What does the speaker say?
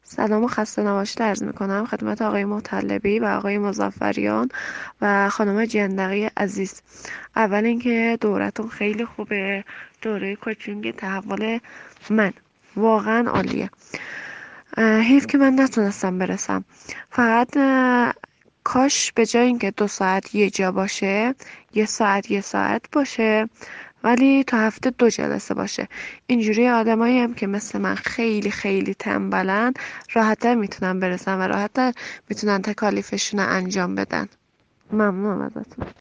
سلام و خسته نباشید عرض میکنم خدمت آقای مطلبی و آقای مظفریان و خانم جندقی عزیز. اول اینکه دورتون خیلی خوبه. دوره کوچینگ تحول من واقعا عالیه. حیف که من نتونستم برسم. فقط کاش به جای اینکه 2 ساعت یه جا باشه 1 ساعت باشه، ولی تا هفته 2 جلسه باشه. اینجوری آدمایی هم که مثل من خیلی خیلی تنبلن راحت‌تر میتونن برسن و راحت‌تر میتونن تکالیفشون رو انجام بدن. ممنونم ازتون.